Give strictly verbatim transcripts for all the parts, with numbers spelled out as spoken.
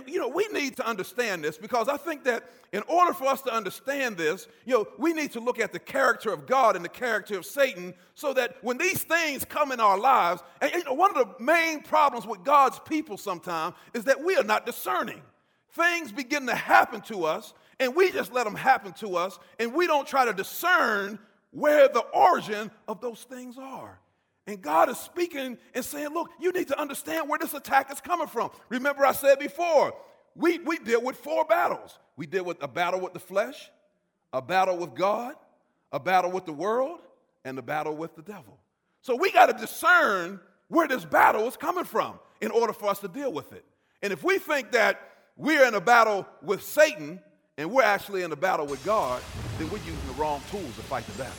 you know, we need to understand this because I think that in order for us to understand this, you know, we need to look at the character of God and the character of Satan so that when these things come in our lives, and you know, one of the main problems with God's people sometimes is that we are not discerning. Things begin to happen to us, and we just let them happen to us, and we don't try to discern where the origin of those things are. And God is speaking and saying, look, you need to understand where this attack is coming from. Remember I said before, we, we deal with four battles. We deal with a battle with the flesh, a battle with God, a battle with the world, and a battle with the devil. So we got to discern where this battle is coming from in order for us to deal with it. And if we think that we're in a battle with Satan and we're actually in a battle with God, then we're using the wrong tools to fight the battle.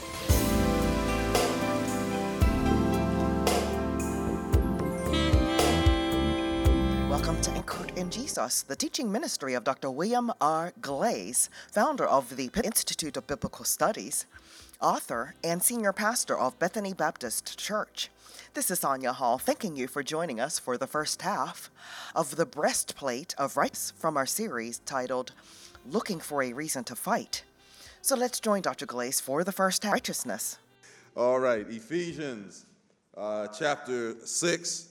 Welcome to Anchored in Jesus, the teaching ministry of Doctor William R. Glaze, founder of the Pitt Institute of Biblical Studies, author and senior pastor of Bethany Baptist Church. This is Sonia Hall, thanking you for joining us for the first half of the Breastplate of Righteousness from our series titled Looking for a Reason to Fight. So let's join Doctor Glaze for the first half, Righteousness. All right, Ephesians uh, chapter six.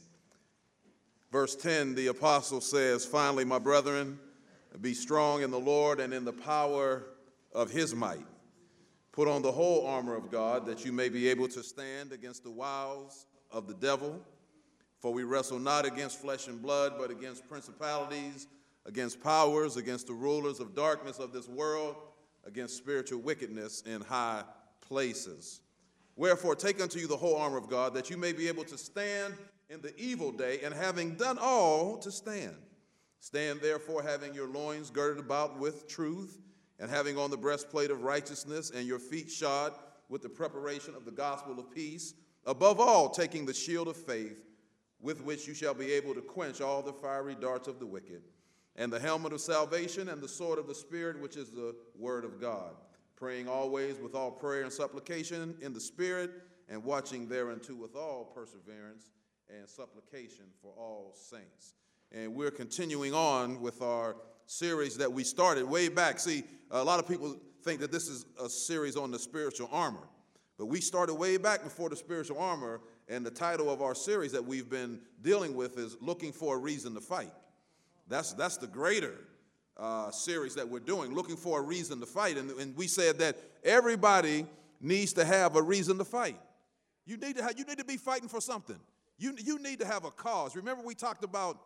Verse ten, the apostle says, finally, my brethren, be strong in the Lord and in the power of his might. Put on the whole armor of God, that you may be able to stand against the wiles of the devil. For we wrestle not against flesh and blood, but against principalities, against powers, against the rulers of darkness of this world, against spiritual wickedness in high places. Wherefore, take unto you the whole armor of God, that you may be able to stand in the evil day, and having done all, to stand. Stand therefore, having your loins girded about with truth, and having on the breastplate of righteousness, and your feet shod with the preparation of the gospel of peace. Above all, taking the shield of faith, with which you shall be able to quench all the fiery darts of the wicked, and the helmet of salvation, and the sword of the Spirit, which is the word of God, praying always with all prayer and supplication in the Spirit, and watching thereunto with all perseverance and supplication for all saints. And we're continuing on with our series that we started way back. See, a lot of people think that this is a series on the spiritual armor, but we started way back before the spiritual armor, and the title of our series that we've been dealing with is Looking for a Reason to Fight. That's, that's the greater uh, series that we're doing, Looking for a Reason to Fight. And, and we said that everybody needs to have a reason to fight. You need to have, you need to be fighting for something. You, you need to have a cause. Remember we talked about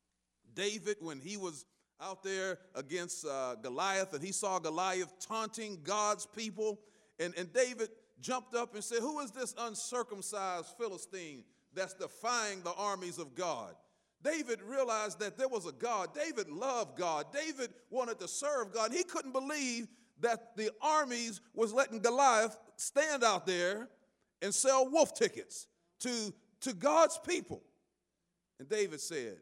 David when he was out there against uh, Goliath, and he saw Goliath taunting God's people, and, and David jumped up and said, who is this uncircumcised Philistine that's defying the armies of God? David realized that there was a God. David loved God. David wanted to serve God. He couldn't believe that the armies was letting Goliath stand out there and sell wolf tickets to to God's people. And David said,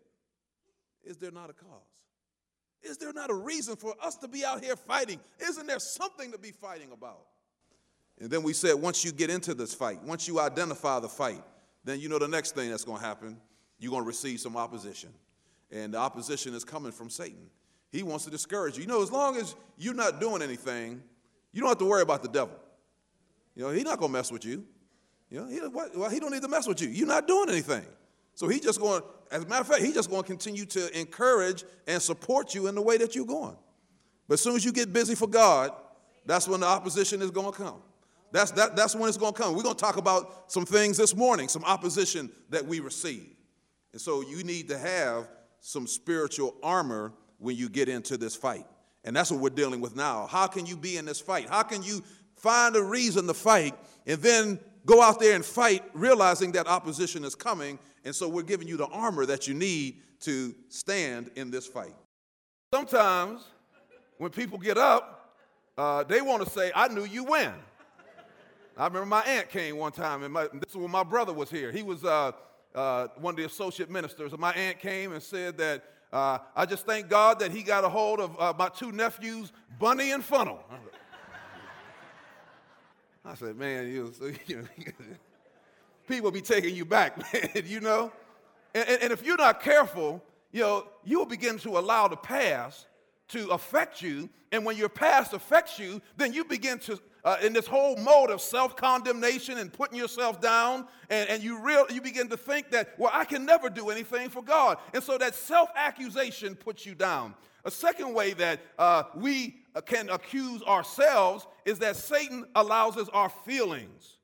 is there not a cause? Is there not a reason for us to be out here fighting? Isn't there something to be fighting about? And then we said, once you get into this fight, once you identify the fight, then you know the next thing that's going to happen, you're going to receive some opposition. And the opposition is coming from Satan. He wants to discourage you. You know, as long as you're not doing anything, you don't have to worry about the devil. You know, he's not going to mess with you. You know, he, well, he don't need to mess with you. You're not doing anything. So he's just going, as a matter of fact, he's just going to continue to encourage and support you in the way that you're going. But as soon as you get busy for God, that's when the opposition is going to come. That's, that, that's when it's going to come. We're going to talk about some things this morning, some opposition that we receive. And so you need to have some spiritual armor when you get into this fight. And that's what we're dealing with now. How can you be in this fight? How can you find a reason to fight and then go out there and fight, realizing that opposition is coming, and so we're giving you the armor that you need to stand in this fight. Sometimes when people get up, uh, they want to say, I knew you win. I remember my aunt came one time, and my, this is when my brother was here. He was uh, uh, one of the associate ministers, and my aunt came and said that, uh, I just thank God that he got a hold of uh, my two nephews, Bunny and Funnel. I said, man, you, you know, people be taking you back, man, you know? And, and, and if you're not careful, you know, you'll begin to allow the past to affect you. And when your past affects you, then you begin to, uh, in this whole mode of self-condemnation and putting yourself down, and, and you, real, you begin to think that, well, I can never do anything for God. And so that self-accusation puts you down. A second way that uh, we can accuse ourselves is that Satan allows us our feelings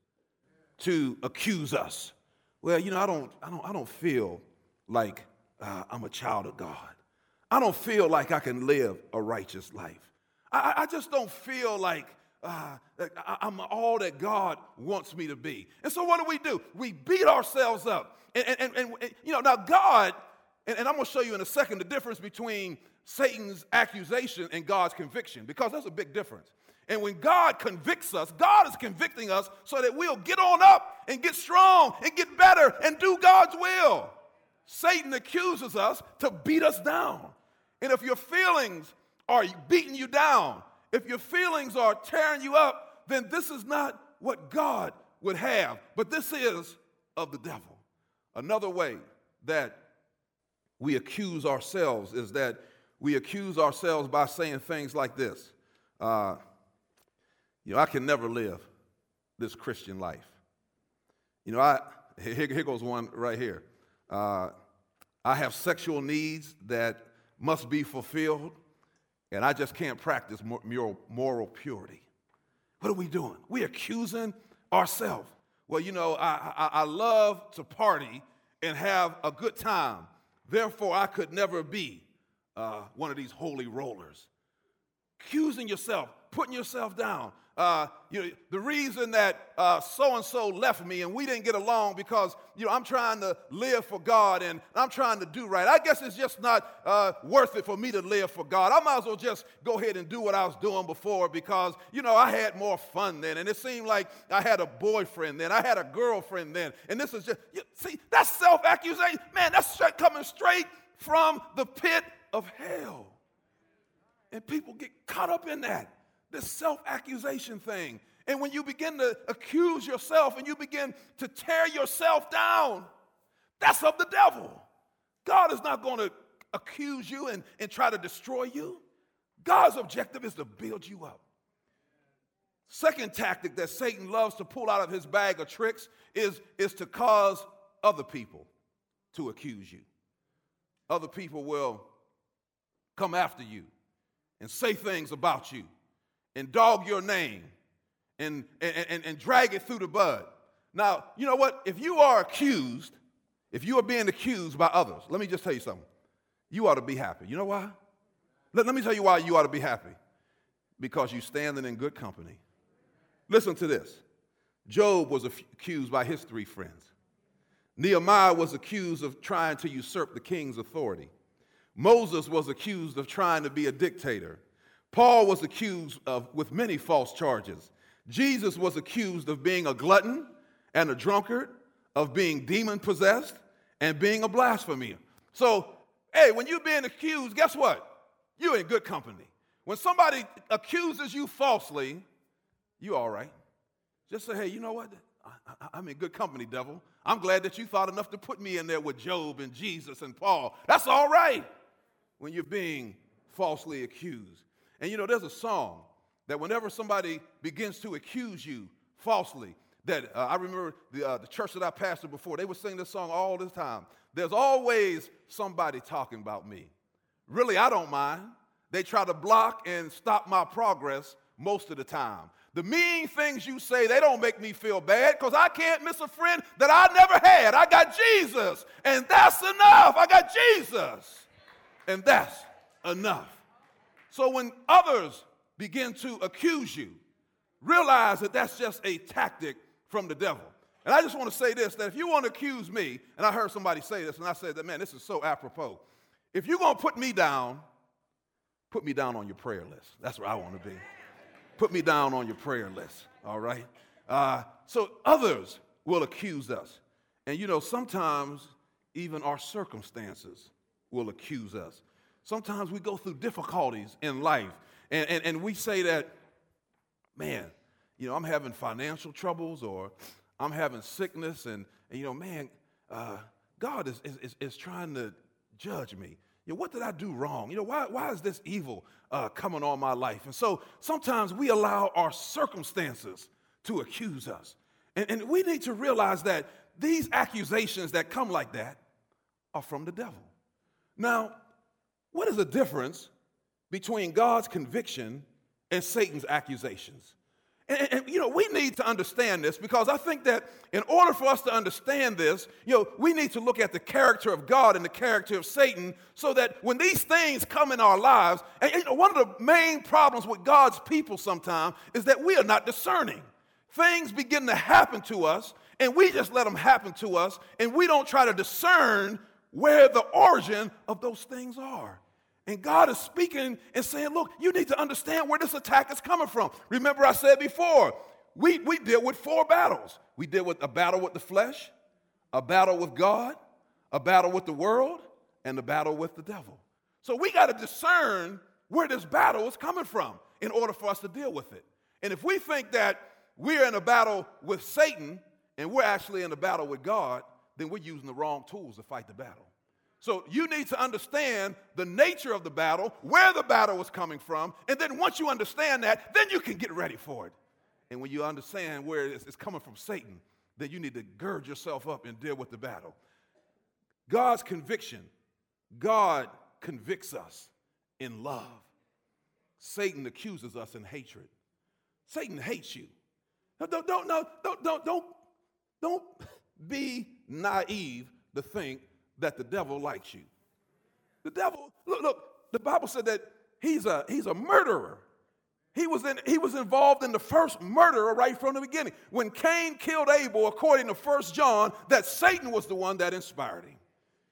to accuse us. Well, you know, I don't, I don't, I don't feel like uh, I'm a child of God. I don't feel like I can live a righteous life. I, I just don't feel like uh, I'm all that God wants me to be. And so what do we do? We beat ourselves up. And, and, and, and you know, now God, and, and I'm going to show you in a second the difference between Satan's accusation and God's conviction, because there's a big difference. And when God convicts us, God is convicting us so that we'll get on up and get strong and get better and do God's will. Satan accuses us to beat us down. And if your feelings are beating you down, if your feelings are tearing you up, then this is not what God would have, but this is of the devil. Another way that we accuse ourselves is that we accuse ourselves by saying things like this. Uh, you know, I can never live this Christian life. You know, I here, here goes one right here. Uh, I have sexual needs that must be fulfilled, and I just can't practice moral, moral purity. What are we doing? We're accusing ourselves. Well, you know, I, I, I love to party and have a good time. Therefore, I could never be uh, one of these holy rollers. Accusing yourself, putting yourself down. Uh, you know, the reason that uh, so-and-so left me and we didn't get along because, you know, I'm trying to live for God and I'm trying to do right. I guess it's just not uh, worth it for me to live for God. I might as well just go ahead and do what I was doing before because, you know, I had more fun then. And it seemed like I had a boyfriend then. I had a girlfriend then. And this is just, you, see, that's self-accusation. Man, that's straight, coming straight from the pit of hell. And people get caught up in that. This self-accusation thing. And when you begin to accuse yourself and you begin to tear yourself down, that's of the devil. God is not going to accuse you and, and try to destroy you. God's objective is to build you up. Second tactic that Satan loves to pull out of his bag of tricks is, is to cause other people to accuse you. Other people will come after you and say things about you and dog your name and, and, and, and drag it through the bud. Now, you know what? If you are accused, if you are being accused by others, let me just tell you something. You ought to be happy. You know why? Let, let me tell you why you ought to be happy. Because you're standing in good company. Listen to this. Job was accused by his three friends. Nehemiah was accused of trying to usurp the king's authority. Moses was accused of trying to be a dictator. Paul was accused of with many false charges. Jesus was accused of being a glutton and a drunkard, of being demon-possessed, and being a blasphemer. So, hey, when you're being accused, guess what? You're in good company. When somebody accuses you falsely, you're all right. Just say, hey, you know what? I, I, I'm in good company, devil. I'm glad that you thought enough to put me in there with Job and Jesus and Paul. That's all right when you're being falsely accused. And you know, there's a song that whenever somebody begins to accuse you falsely, that uh, I remember the, uh, the church that I pastored before, they would sing this song all the time. There's always somebody talking about me. Really, I don't mind. They try to block and stop my progress most of the time. The mean things you say, they don't make me feel bad because I can't miss a friend that I never had. I got Jesus, and that's enough. I got Jesus, and that's enough. So when others begin to accuse you, realize that that's just a tactic from the devil. And I just want to say this, that if you want to accuse me, and I heard somebody say this, and I said that, man, this is so apropos. If you're going to put me down, put me down on your prayer list. That's where I want to be. Put me down on your prayer list, all right? Uh, so others will accuse us. And, you know, sometimes even our circumstances will accuse us. Sometimes we go through difficulties in life, and, and, and we say that, man, you know, I'm having financial troubles or I'm having sickness, and, and you know, man, uh, God is, is, is trying to judge me? You know, what did I do wrong? You know, why, why is this evil uh, coming on my life? And so sometimes we allow our circumstances to accuse us. And, and we need to realize that these accusations that come like that are from the devil. Now, what is the difference between God's conviction and Satan's accusations? And, and, you know, we need to understand this, because I think that in order for us to understand this, you know, we need to look at the character of God and the character of Satan, so that when these things come in our lives, and, you know, one of the main problems with God's people sometimes is that we are not discerning. Things begin to happen to us, and we just let them happen to us, and we don't try to discern where the origin of those things are. And God is speaking and saying, look, you need to understand where this attack is coming from. Remember, I said before, we, we deal with four battles. We deal with a battle with the flesh, a battle with God, a battle with the world, and a battle with the devil. So we got to discern where this battle is coming from in order for us to deal with it. And if we think that we're in a battle with Satan and we're actually in a battle with God, then we're using the wrong tools to fight the battle. So you need to understand the nature of the battle, where the battle is coming from, and then once you understand that, then you can get ready for it. And when you understand where it's coming from Satan, then you need to gird yourself up and deal with the battle. God's conviction. God convicts us in love. Satan accuses us in hatred. Satan hates you. No, don't, don't, no, don't, don't, don't, don't be naive to think that the devil likes you. The devil, look, look, the Bible said that he's a, he's a murderer. He was, in, he was involved in the first murder right from the beginning. When Cain killed Abel, according to First John, that Satan was the one that inspired him.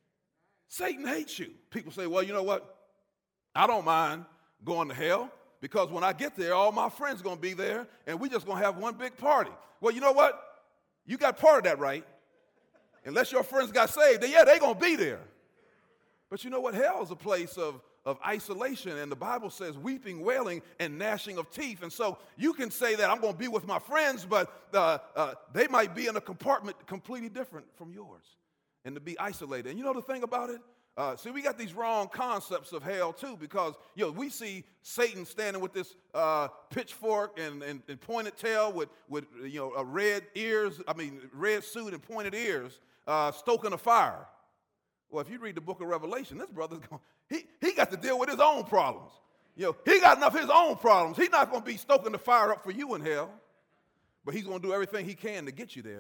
Satan hates you. People say, well, you know what? I don't mind going to hell, because when I get there, all my friends are going to be there, and we're just going to have one big party. Well, you know what? You got part of that right. Unless your friends got saved, then yeah, they're going to be there. But you know what? Hell is a place of, of isolation, and the Bible says weeping, wailing, and gnashing of teeth. And so you can say that I'm going to be with my friends, but uh, uh, they might be in a compartment completely different from yours, and to be isolated. And you know the thing about it? Uh, see, we got these wrong concepts of hell, too, because, you know, we see Satan standing with this uh, pitchfork and, and, and pointed tail with, with, you know, a red ears, I mean, red suit and pointed ears, uh, stoking a fire. Well, if you read the book of Revelation, this brother's going, he, he got to deal with his own problems. You know, he got enough of his own problems. He's not going to be stoking the fire up for you in hell, but he's going to do everything he can to get you there.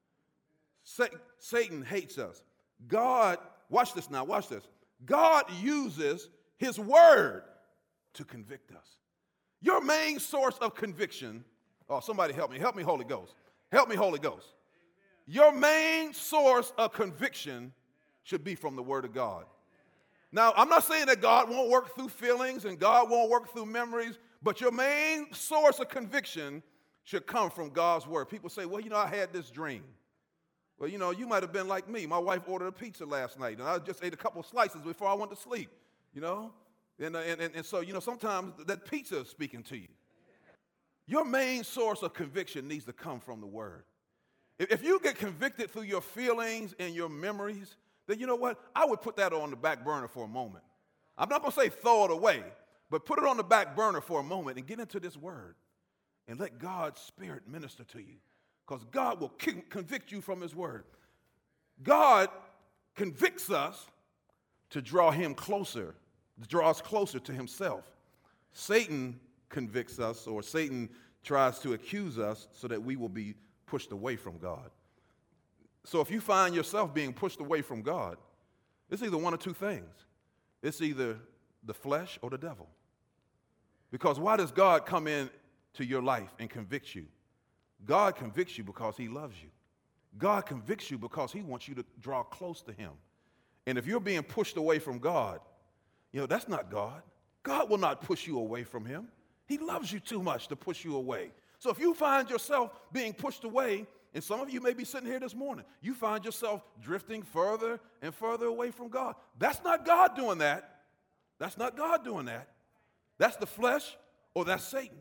Sa- Satan hates us. God, watch this now, watch this. God uses his word to convict us. Your main source of conviction, oh, somebody help me, help me, Holy Ghost. Help me, Holy Ghost. Your main source of conviction should be from the word of God. Now, I'm not saying that God won't work through feelings and God won't work through memories, but your main source of conviction should come from God's word. People say, well, you know, I had this dream. Well, you know, you might have been like me. My wife ordered a pizza last night, and I just ate a couple of slices before I went to sleep, you know? And, and, and, and so, you know, sometimes that pizza is speaking to you. Your main source of conviction needs to come from the word. If, if you get convicted through your feelings and your memories, then you know what? I would put that on the back burner for a moment. I'm not going to say throw it away, but put it on the back burner for a moment and get into this word and let God's Spirit minister to you. Because God will convict you from his word. God convicts us to draw him closer, to draw us closer to himself. Satan convicts us, or Satan tries to accuse us so that we will be pushed away from God. So if you find yourself being pushed away from God, it's either one or two things. It's either the flesh or the devil. Because why does God come in to your life and convict you? God convicts you because he loves you. God convicts you because he wants you to draw close to him. And if you're being pushed away from God, you know, that's not God. God will not push you away from him. He loves you too much to push you away. So if you find yourself being pushed away, and some of you may be sitting here this morning, you find yourself drifting further and further away from God. That's not God doing that. That's not God doing that. That's the flesh or that's Satan.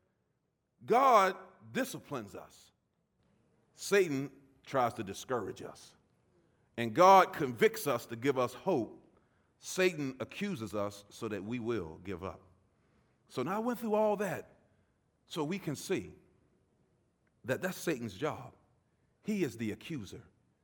God disciplines us. Satan tries to discourage us. And God convicts us to give us hope Satan accuses us so that we will give up. So now I went through all that so we can see that that's Satan's job. He is the accuser.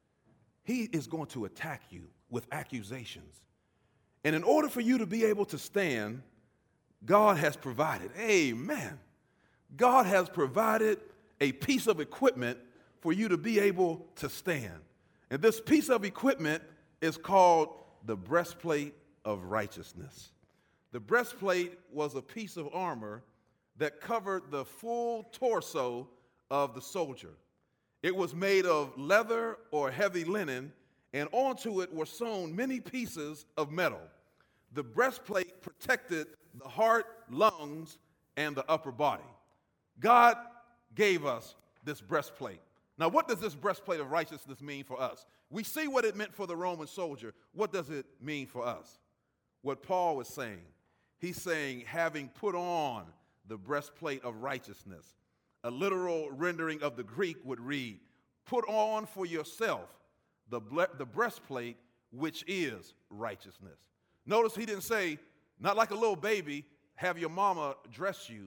He is going to attack you with accusations. And in order for you to be able to stand, God has provided, amen. God has provided a piece of equipment for you to be able to stand. And this piece of equipment is called the breastplate of righteousness. The breastplate was a piece of armor that covered the full torso of the soldier. It was made of leather or heavy linen, and onto it were sewn many pieces of metal. The breastplate protected the heart, lungs, and the upper body. God gave us this breastplate. Now, what does this breastplate of righteousness mean for us? We see what it meant for the Roman soldier. What does it mean for us? What Paul was saying, he's saying, having put on the breastplate of righteousness. A literal rendering of the Greek would read, put on for yourself the, ble- the breastplate, which is righteousness. Notice he didn't say, not like a little baby, have your mama dress you,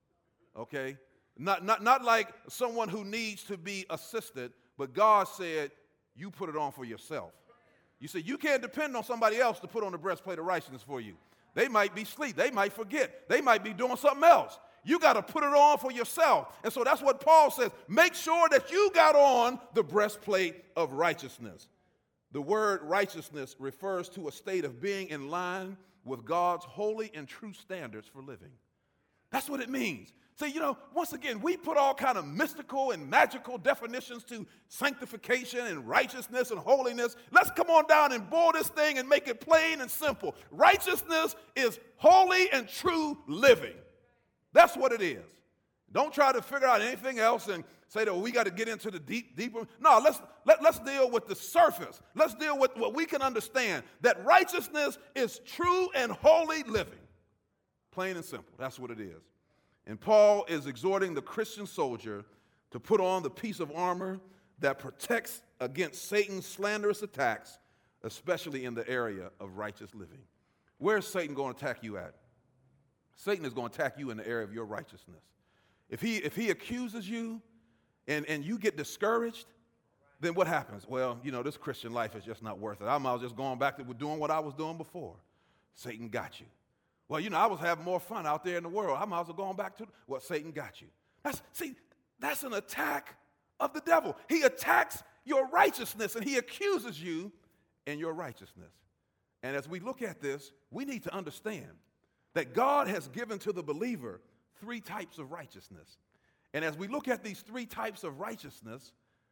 okay? Not, not, not like someone who needs to be assisted, but God said, you put it on for yourself. You say, you can't depend on somebody else to put on the breastplate of righteousness for you. They might be asleep. They might forget. They might be doing something else. You got to put it on for yourself. And so that's what Paul says. Make sure that you got on the breastplate of righteousness. The word righteousness refers to a state of being in line with God's holy and true standards for living. That's what it means. See, you know, once again, we put all kind of mystical and magical definitions to sanctification and righteousness and holiness. Let's come on down and boil this thing and make it plain and simple. Righteousness is holy and true living. That's what it is. Don't try to figure out anything else and say that well, we got to get into the deep, deeper. No, let's let, let's deal with the surface. Let's deal with what we can understand, that righteousness is true and holy living. Plain and simple. That's what it is. And Paul is exhorting the Christian soldier to put on the piece of armor that protects against Satan's slanderous attacks, especially in the area of righteous living. Where's Satan going to attack you at? Satan is going to attack you in the area of your righteousness. If he, if he accuses you and, and you get discouraged, then what happens? Well, you know, this Christian life is just not worth it. I might as well just going back to doing what I was doing before. Satan got you. Well, you know, I was having more fun out there in the world. I might as well go on back to what Satan got you. That's, see, that's an attack of the devil. He attacks your righteousness and he accuses you in your righteousness. And as we look at this, we need to understand that God has given to the believer three types of righteousness. And as we look at these three types of righteousness,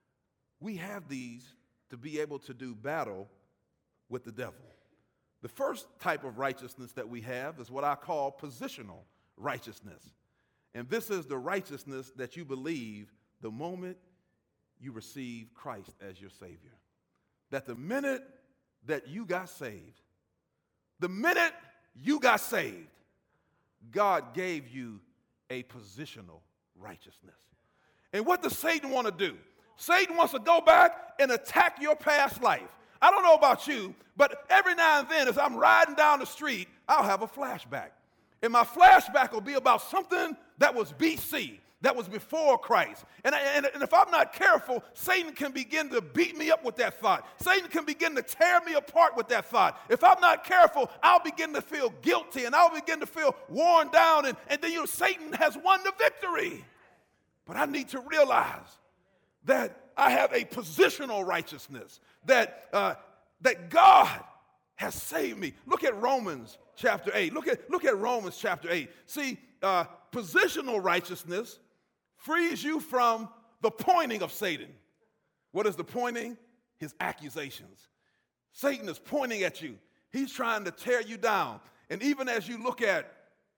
we have these to be able to do battle with the devil. The first type of righteousness that we have is what I call positional righteousness. And this is the righteousness that you believe the moment you receive Christ as your Savior. That the minute that you got saved, the minute you got saved, God gave you a positional righteousness. And what does Satan want to do? Satan wants to go back and attack your past life. I don't know about you, but every now and then as I'm riding down the street, I'll have a flashback. And my flashback will be about something that was B C, that was before Christ. And, I, and, and if I'm not careful, Satan can begin to beat me up with that thought. Satan can begin to tear me apart with that thought. If I'm not careful, I'll begin to feel guilty and I'll begin to feel worn down. And, and then, you know, Satan has won the victory. But I need to realize that I have a positional righteousness, that, uh, that God has saved me. Look at Romans chapter eight. Look at, look at Romans chapter eight. See, uh, positional righteousness frees you from the pointing of Satan. What is the pointing? His accusations. Satan is pointing at you. He's trying to tear you down. And even as you look at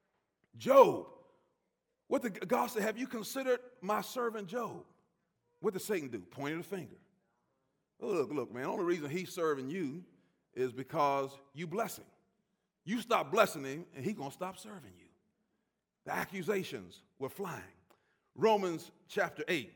Job, what did God say? Have you considered my servant Job? What did Satan do? Pointed a finger. Look, look, man, the only reason he's serving you is because you bless him. You stop blessing him, and he's going to stop serving you. The accusations were flying. Romans chapter eight,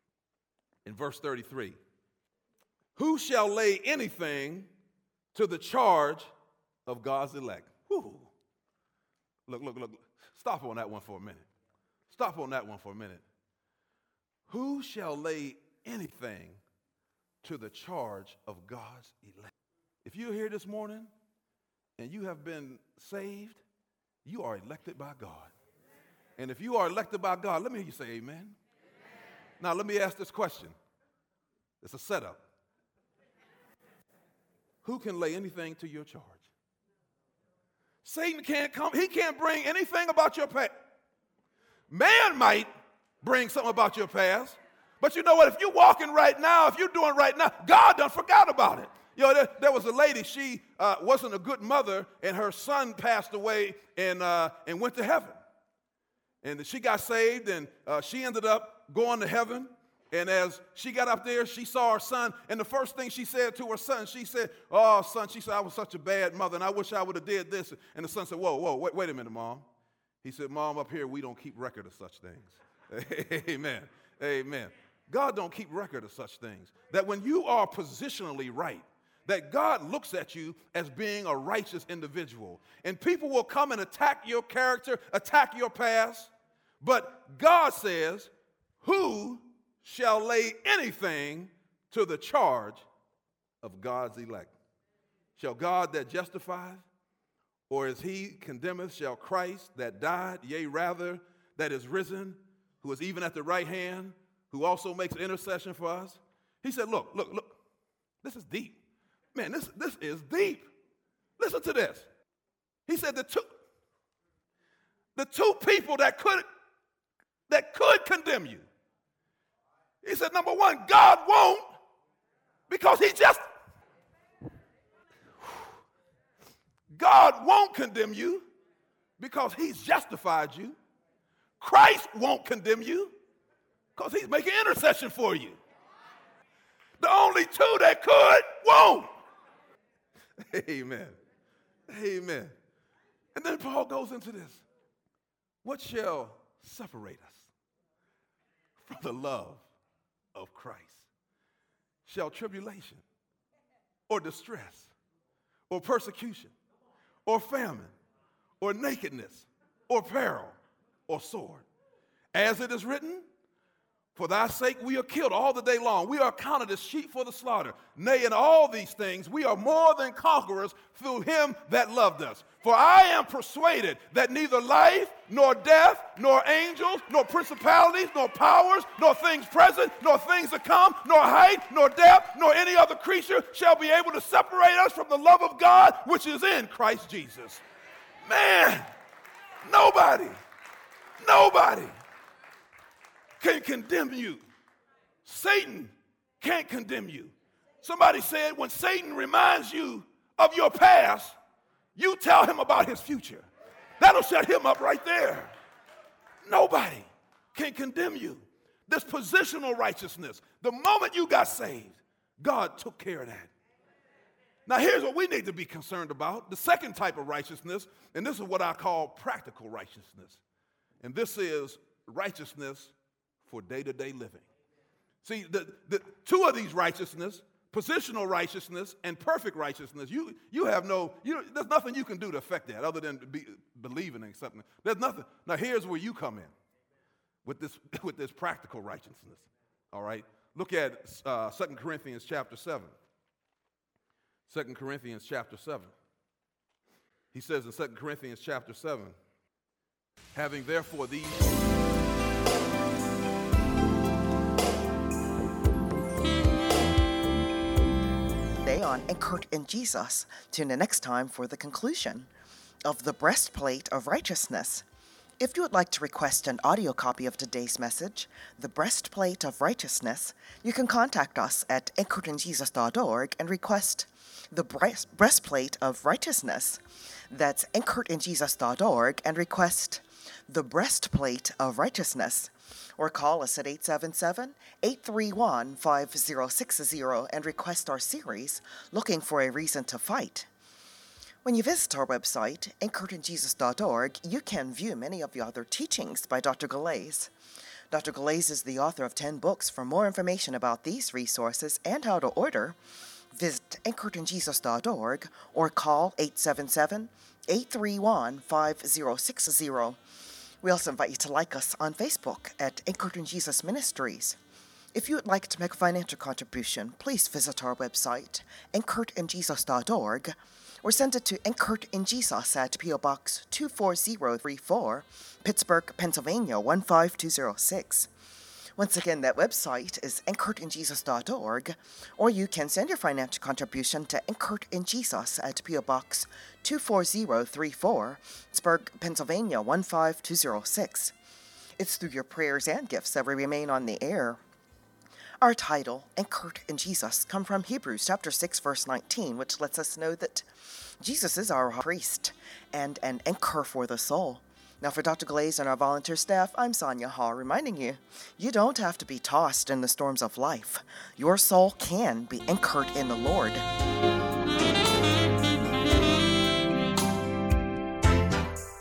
in verse thirty-three. Who shall lay anything to the charge of God's elect. Whew. Look, look, look. Stop on that one for a minute. Stop on that one for a minute. Who shall lay anything to the charge of God's elect? If you're here this morning and you have been saved, you are elected by God. And if you are elected by God, let me hear you say amen. Amen. Now, let me ask this question. It's a setup. Who can lay anything to your charge? Satan can't come. He can't bring anything about your past. Man might bring something about your past. But you know what? If you're walking right now, if you're doing right now, God done forgot about it. You know, there, there was a lady, she uh, wasn't a good mother, and her son passed away and, uh, and went to heaven. And she got saved, and uh, she ended up going to heaven. And as she got up there, she saw her son. And the first thing she said to her son, she said, oh, son, she said, I was such a bad mother, and I wish I would have did this. And the son said, whoa, whoa, wait, wait a minute, Mom. He said, Mom, up here, we don't keep record of such things. Amen. Amen. God don't keep record of such things. That when you are positionally right, that God looks at you as being a righteous individual. And people will come and attack your character, attack your past. But God says, who shall lay anything to the charge of God's elect? Shall God that justifieth, or is he condemneth, shall Christ that died, yea, rather, that is risen, who is even at the right hand, who also makes intercession for us? He said, look, look, look, this is deep. Man, this, this is deep. Listen to this. He said the two, the two people that could, that could condemn you. He said, number one, God won't, because he just, God won't condemn you because he's justified you. Christ won't condemn you because he's making intercession for you. The only two that could won't. Amen. Amen. And then Paul goes into this. What shall separate us from the love of Christ? Shall tribulation or distress or persecution or famine or nakedness or peril or sword? As it is written, for thy sake we are killed all the day long. We are counted as sheep for the slaughter. Nay, in all these things we are more than conquerors through him that loved us. For I am persuaded that neither life, nor death, nor angels, nor principalities, nor powers, nor things present, nor things to come, nor height, nor depth, nor any other creature shall be able to separate us from the love of God which is in Christ Jesus. Man, nobody, nobody can condemn you. Satan can't condemn you. Somebody said when Satan reminds you of your past, you tell him about his future. That'll shut him up right there. Nobody can condemn you. This positional righteousness, the moment you got saved, God took care of that. Now here's what we need to be concerned about. The second type of righteousness, and this is what I call practical righteousness. And this is righteousness for day-to-day living. See, the, the two of these righteousness, positional righteousness and perfect righteousness, you, you have no, you, there's nothing you can do to affect that other than be, believing in something. There's nothing. Now here's where you come in with this, with this practical righteousness, all right? Look at uh, Second Corinthians chapter seven. Second Corinthians chapter seven. He says in Second Corinthians chapter seven, having therefore these... On and Kurt and Jesus. Tune in next time for the conclusion of the breastplate of righteousness. If you would like to request an audio copy of today's message, The Breastplate of Righteousness, you can contact us at kurt and jesus dot org and request the breast, breastplate of righteousness. That's kurt and jesus dot org and request the breastplate of righteousness. Or call us at eight seven seven, eight three one, five zero six zero and request our series, Looking for a Reason to Fight. When you visit our website, kurt and jesus dot org, you can view many of the other teachings by Doctor Galais. Doctor Galais is the author of ten books. For more information about these resources and how to order, Visit anchored in jesus dot org or call eight seven seven, eight three one, five zero six zero. We also invite you to like us on Facebook at Anchored in Jesus Ministries. If you would like to make a financial contribution, please visit our website, anchored in jesus dot org, or send it to Anchored in Jesus at P O Box two four zero three four, Pittsburgh, Pennsylvania one five two zero six. Once again, that website is anchored in jesus dot org, or you can send your financial contribution to Anchored in Jesus at P O Box two four zero three four, Pittsburgh, Pennsylvania one five two zero six. It's through your prayers and gifts that we remain on the air. Our title, Anchored in Jesus, come from Hebrews chapter six, verse nineteen, which lets us know that Jesus is our priest and an anchor for the soul. Now, for Doctor Glaze and our volunteer staff, I'm Sonia Hall, reminding you, you don't have to be tossed in the storms of life. Your soul can be anchored in the Lord.